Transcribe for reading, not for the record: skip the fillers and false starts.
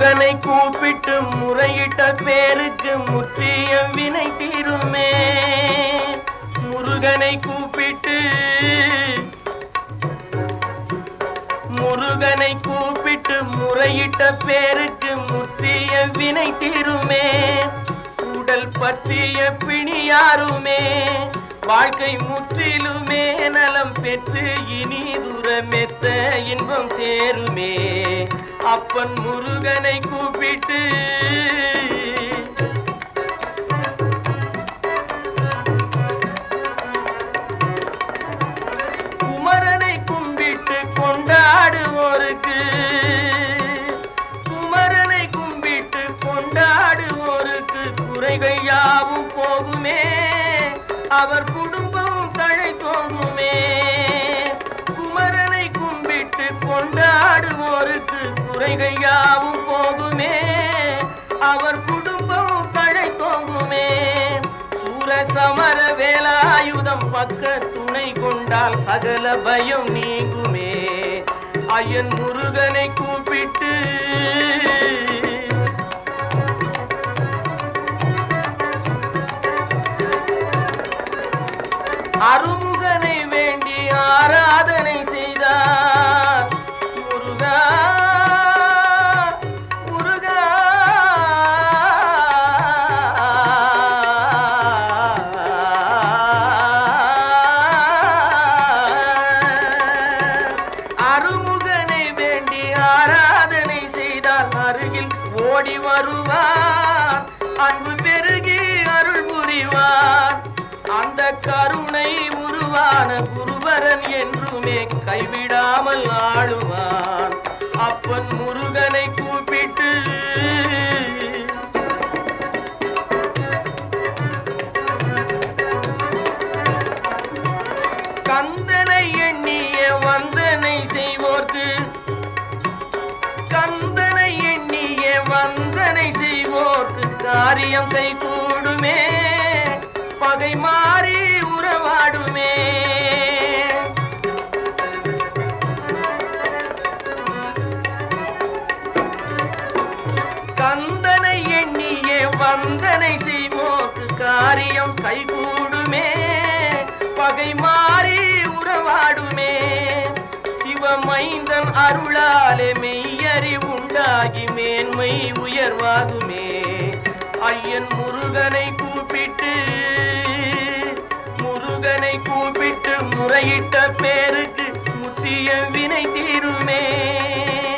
முருகனை கூப்பிட்டு முறையிட்ட பேருக்கு முற்றிய வினை தீருமே. முருகனை கூப்பிட்டு முறையிட்ட பேருக்கு முற்றிய வினை தீருமே. உடல் பற்றிய பிணியாருமே வாழ்க்கை முற்றிலுமே நலம் பெற்று இனி தூரமெத்த இன்பம் சேருமே. அப்பன் முருகனை கூப்பிட்டு குமரனை கும்பிட்டு கொண்டாடுவோருக்கு குறைகள் யாவும் போகுமே. அவர் குடும்பம் தழை தோங்குமே. குமரனை கும்பிட்டு கொண்டாடுவோருக்கு குறைகள் யாவும் போகுமே. அவர் குடும்பம் தழை தோங்குமே. சூர சமர வேலாயுதம் பக்க துணை கொண்டால் சகல பயம் நீங்குமே. ஐயன் முருகனை கூப்பிட்டு அருமுகனை வேண்டி ஆராதனை செய்தார். முருகா முருகா அருமுகனை வேண்டி ஆராதனை செய்தால் அருகில் ஓடி வருவார். அன்பு பெருகி அருள் புரிவார். அந்த கருணை உருவான குருவரன் என்றுமே கைவிடாமல் ஆளுவான். அப்பன் முருகனை கூப்பிட்டு கந்தனை எண்ணிய வந்தனை செய்வோர்க்கு காரியம் கை கூடுமே. பகை மாறி உறவாடுமே. கந்தனை எண்ணியே வந்தனை செய்வோக்கு காரியம் கை கூடுமே. பகை மாறி உறவாடுமே. சிவமைந்தன் அருளாலே மெய்யறிவுண்டாகி மேன்மை உயர்வாகுமே. ஐயன் முருகனை கூப்பிட்டு முறையிட்ட பேருக்கு முற்றிய வினை தீருமே.